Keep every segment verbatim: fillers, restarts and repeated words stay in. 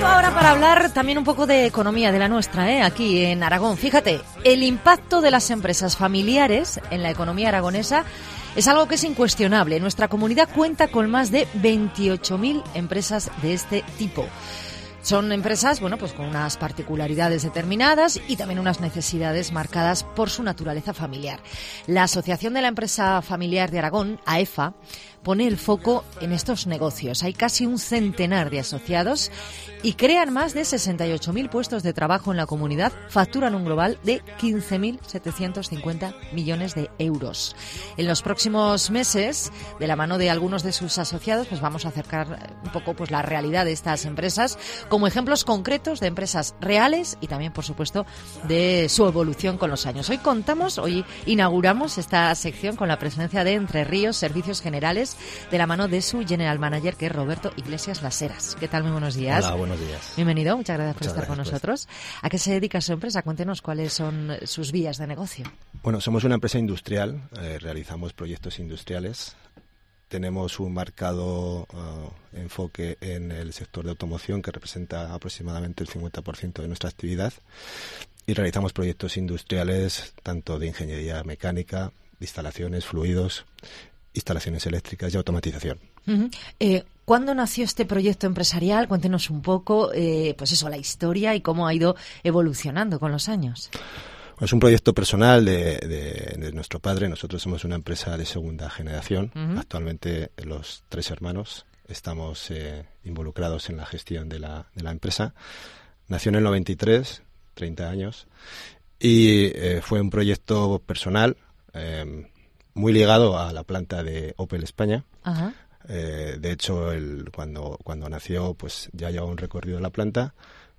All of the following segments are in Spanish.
Momento ahora para hablar también un poco de economía, de la nuestra, ¿eh? Aquí en Aragón. Fíjate, el impacto de las empresas familiares en la economía aragonesa es algo que es incuestionable. Nuestra comunidad cuenta con más de veintiocho mil empresas de este tipo. Son empresas, bueno, pues con unas particularidades determinadas y también unas necesidades marcadas por su naturaleza familiar. La Asociación de la Empresa Familiar de Aragón, AEFA, pone el foco en estos negocios. Hay casi un centenar de asociados y crean más de sesenta y ocho mil puestos de trabajo en la comunidad, facturan un global de quince mil setecientos cincuenta millones de euros. En los próximos meses, de la mano de algunos de sus asociados, pues vamos a acercar un poco pues la realidad de estas empresas como ejemplos concretos de empresas reales y también, por supuesto, de su evolución con los años. Hoy contamos, hoy inauguramos esta sección con la presencia de Entre Ríos Servicios Generales, de la mano de su General Manager, que es Roberto Iglesias Las Heras. ¿Qué tal? Muy buenos días. Hola, buenos días. Bienvenido, muchas gracias por Muchas estar gracias, con nosotros. Pues. ¿A qué se dedica su empresa? Cuéntenos cuáles son sus vías de negocio. Bueno, somos una empresa industrial, eh, realizamos proyectos industriales. Tenemos un marcado uh, enfoque en el sector de automoción, que representa aproximadamente el cincuenta por ciento de nuestra actividad, y realizamos proyectos industriales tanto de ingeniería mecánica, de instalaciones, fluidos, instalaciones eléctricas y automatización. Uh-huh. Eh, ¿Cuándo nació este proyecto empresarial? Cuéntenos un poco, eh, pues eso, la historia y cómo ha ido evolucionando con los años. Es un proyecto personal de, de, de nuestro padre. Nosotros somos una empresa de segunda generación. Uh-huh. Actualmente los tres hermanos estamos eh, involucrados en la gestión de la, de la empresa. Nació en el noventa y tres, treinta años, y eh, fue un proyecto personal eh, muy ligado a la planta de Opel España. Uh-huh. Eh, de hecho, el, cuando, cuando nació, pues ya llevaba un recorrido en la planta,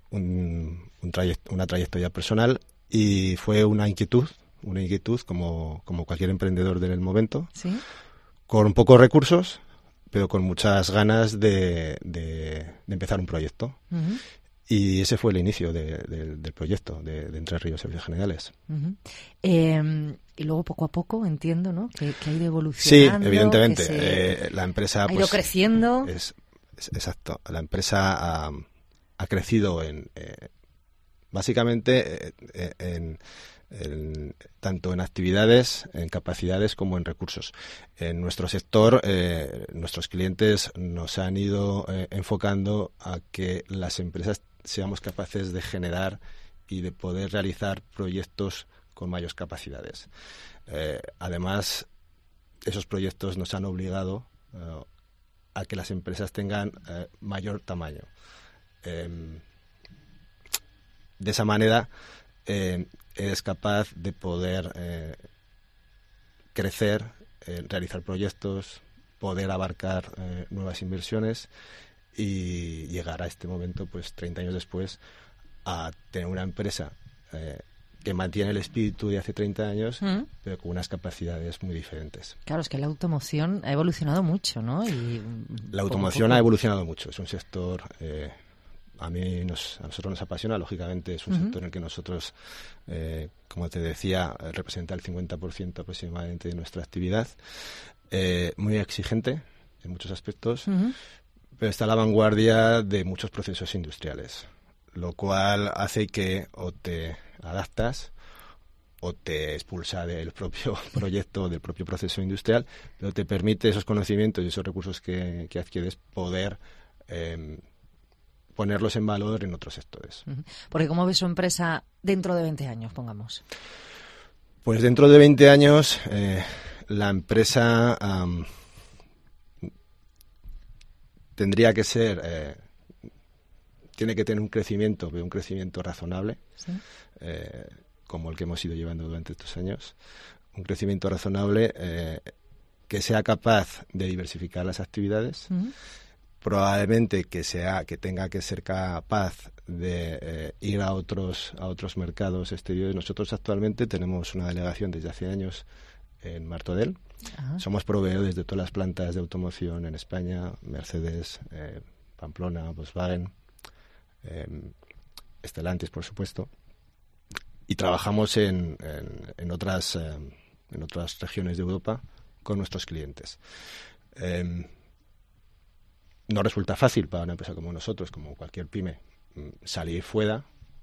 un, un trayect, una trayectoria personal. Y fue una inquietud, una inquietud como, como cualquier emprendedor del momento, ¿sí? Con pocos recursos, pero con muchas ganas de, de, de empezar un proyecto. Uh-huh. Y ese fue el inicio de, de, del proyecto de, de Entre Ríos Servicios Generales. Uh-huh. Eh, y luego poco a poco entiendo, ¿no? Que, que ha ido evolucionando. Sí, evidentemente. Se... Eh, la empresa ha ido pues, creciendo. Es, es, exacto. La empresa ha, ha crecido en... Eh, Básicamente, eh, en, en, tanto en actividades, en capacidades como en recursos. En nuestro sector, eh, nuestros clientes nos han ido eh, enfocando a que las empresas seamos capaces de generar y de poder realizar proyectos con mayores capacidades. Eh, además, esos proyectos nos han obligado eh, a que las empresas tengan eh, mayor tamaño. Eh, De esa manera, eh, eres capaz de poder eh, crecer, eh, realizar proyectos, poder abarcar eh, nuevas inversiones y llegar a este momento, pues treinta años después, a tener una empresa eh, que mantiene el espíritu de hace treinta años, ¿Mm? pero con unas capacidades muy diferentes. Claro, es que la automoción ha evolucionado mucho, ¿no? Y la automoción ha evolucionado mucho. Es un sector... Eh, A mí nos, a nosotros nos apasiona, lógicamente es un uh-huh. sector en el que nosotros, eh, como te decía, representa el cincuenta por ciento aproximadamente de nuestra actividad, eh, muy exigente en muchos aspectos, uh-huh. pero está a la vanguardia de muchos procesos industriales, lo cual hace que o te adaptas o te expulsa del propio proyecto, del propio proceso industrial, pero te permite esos conocimientos y esos recursos que, que adquieres poder... Eh, ponerlos en valor en otros sectores. Porque ¿cómo ve su empresa dentro de veinte años, pongamos? Pues dentro de veinte años eh, la empresa um, tendría que ser, eh, tiene que tener un crecimiento, un crecimiento razonable, ¿sí? eh, como el que hemos ido llevando durante estos años, un crecimiento razonable eh, que sea capaz de diversificar las actividades, uh-huh. probablemente que sea que tenga que ser capaz de eh, ir a otros a otros mercados exteriores. Nosotros actualmente tenemos una delegación desde hace años en Martorell. Ajá. Somos proveedores de todas las plantas de automoción en España, Mercedes, eh, Pamplona, Volkswagen, eh, Stellantis, por supuesto, y trabajamos en, en, en otras eh, en otras regiones de Europa con nuestros clientes. Eh, No resulta fácil para una empresa como nosotros, como cualquier pyme, salir fuera,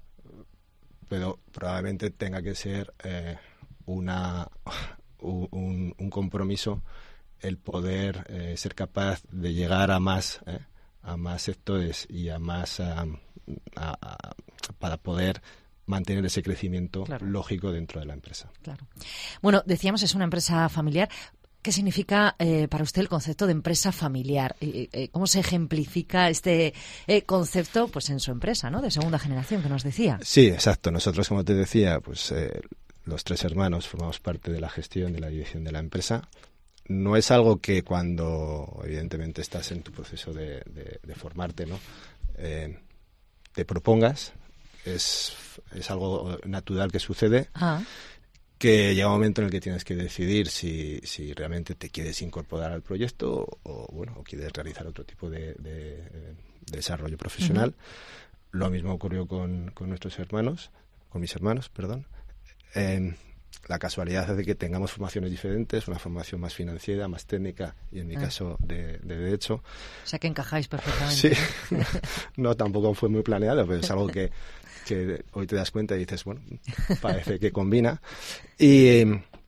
pero probablemente tenga que ser eh, una un, un compromiso el poder eh, ser capaz de llegar a más eh, a más sectores y a más a, a, a, para poder mantener ese crecimiento claro. lógico dentro de la empresa. Claro. Bueno, decíamos, es una empresa familiar. ¿Qué significa eh, para usted el concepto de empresa familiar? Eh, eh, ¿Cómo se ejemplifica este eh, concepto pues en su empresa, ¿no? De segunda generación, que nos decía? Sí, exacto. Nosotros, como te decía, pues eh, los tres hermanos formamos parte de la gestión, de la dirección de la empresa. No es algo que cuando, evidentemente, estás en tu proceso de, de, de formarte, ¿no? Eh, te propongas. Es, es algo natural que sucede. Ah. Que llega un momento en el que tienes que decidir si, si realmente te quieres incorporar al proyecto o, o bueno, o quieres realizar otro tipo de, de, de desarrollo profesional. Uh-huh. Lo mismo ocurrió con, con nuestros hermanos, con mis hermanos, perdón. Eh, la casualidad hace que tengamos formaciones diferentes, una formación más financiera, más técnica y en mi ah. caso de, de derecho. O sea que encajáis perfectamente. Sí, no, tampoco fue muy planeado, pero es algo que, que hoy te das cuenta y dices, bueno, parece que combina. Y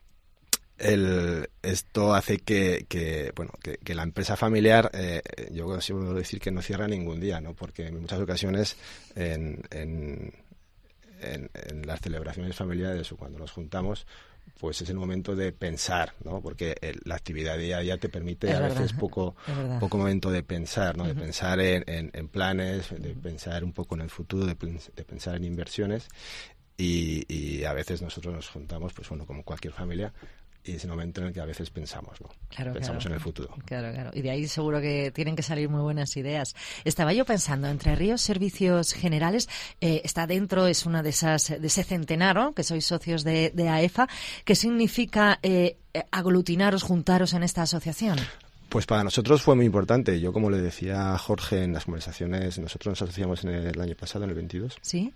el, esto hace que, que bueno que, que la empresa familiar, eh, yo siempre puedo decir que no cierra ningún día, ¿no? Porque en muchas ocasiones en... en En, en las celebraciones familiares o cuando nos juntamos, pues es el momento de pensar, ¿no? Porque el, la actividad día a día te permite es a verdad, veces poco poco momento de pensar, ¿no? Uh-huh. De pensar en, en, en planes, de uh-huh. pensar un poco en el futuro, de, de pensar en inversiones y, y a veces nosotros nos juntamos, pues bueno, como cualquier familia, y es el momento en el que a veces pensamos, ¿no? Claro, pensamos claro. en el futuro. Claro, claro. Y de ahí seguro que tienen que salir muy buenas ideas. Estaba yo pensando, Entre Ríos Servicios Generales eh, está dentro, es una de esas de ese centenar, que sois socios de, de AEFA. ¿Qué significa eh, aglutinaros, juntaros en esta asociación? Pues para nosotros fue muy importante. Yo, como le decía a Jorge en las conversaciones, nosotros nos asociamos en el año pasado, en el veintidós. Sí.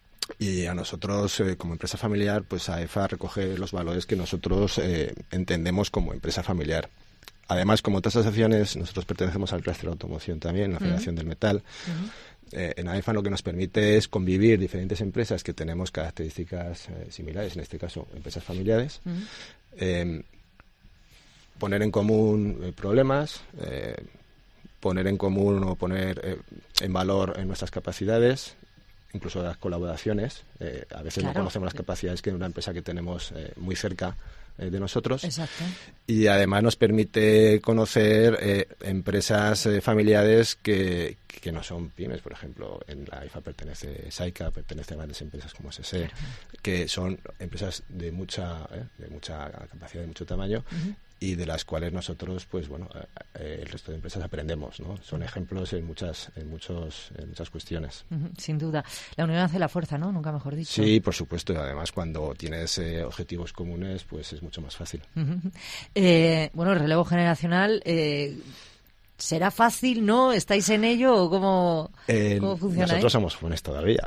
Y a nosotros, eh, como empresa familiar, pues AEFA recoge los valores que nosotros eh, entendemos como empresa familiar. Además, como otras asociaciones, nosotros pertenecemos al clúster de automoción también, la Federación uh-huh. del Metal. Uh-huh. Eh, en AEFA lo que nos permite es convivir diferentes empresas que tenemos características eh, similares, en este caso empresas familiares, uh-huh. eh, poner en común eh, problemas, eh, poner en común o poner eh, en valor en nuestras capacidades, incluso las colaboraciones. Eh, a veces claro. no conocemos las capacidades que de una empresa que tenemos eh, muy cerca eh, de nosotros. Exacto. Y además nos permite conocer eh, empresas eh, familiares que, que no son pymes. Por ejemplo, en la AEFA pertenece Saika, pertenece a grandes empresas como S S E, claro. que son empresas de mucha eh, de mucha capacidad, de mucho tamaño, uh-huh. y de las cuales nosotros, pues bueno, eh, el resto de empresas aprendemos, ¿no? Son ejemplos en muchas, en muchos, en muchas cuestiones. Uh-huh, sin duda. La unión hace la fuerza, ¿no? Nunca mejor dicho. Sí, por supuesto. Y además, cuando tienes eh, objetivos comunes, pues es mucho más fácil. Uh-huh. Eh, bueno, el relevo generacional... Eh, ¿será fácil, no? ¿Estáis en ello o cómo, eh, cómo funciona? Nosotros ahí? somos jóvenes todavía.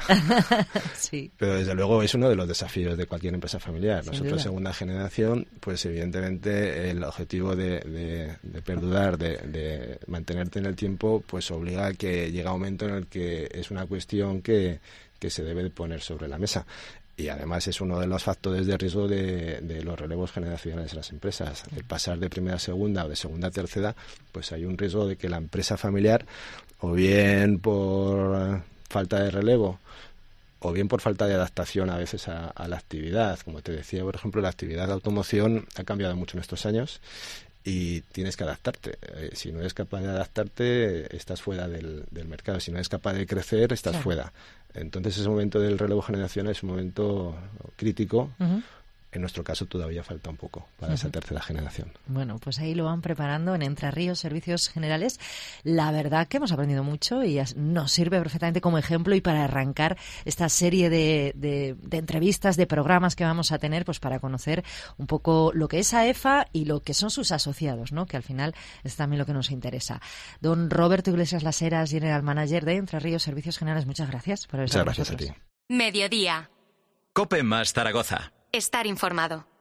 Sí. Pero desde luego es uno de los desafíos de cualquier empresa familiar. Sin nosotros, duda. Segunda generación, pues evidentemente el objetivo de, de, de perdurar, de, de mantenerte en el tiempo, pues obliga a que llega un momento en el que es una cuestión que, que se debe de poner sobre la mesa. Y además es uno de los factores de riesgo de, de los relevos generacionales de las empresas. El pasar de primera a segunda o de segunda a tercera, pues hay un riesgo de que la empresa familiar, o bien por falta de relevo, o bien por falta de adaptación a veces a, a la actividad. Como te decía, por ejemplo, la actividad de automoción ha cambiado mucho en estos años y tienes que adaptarte. Eh, si no eres capaz de adaptarte, estás fuera del, del mercado. Si no eres capaz de crecer, estás claro. fuera. Entonces, ese momento del relevo generacional es un momento crítico. Uh-huh. En nuestro caso todavía falta un poco para uh-huh. esa tercera generación. Bueno, pues ahí lo van preparando en Entre Ríos Servicios Generales. La verdad que hemos aprendido mucho y nos sirve perfectamente como ejemplo y para arrancar esta serie de, de, de entrevistas, de programas que vamos a tener, pues para conocer un poco lo que es AEFA y lo que son sus asociados, ¿no? Que al final es también lo que nos interesa. Don Roberto Iglesias Las Heras, General Manager de Entre Ríos Servicios Generales, muchas gracias por estar con nosotros. Muchas gracias a ti. Mediodía. COPE más Zaragoza. Estar informado.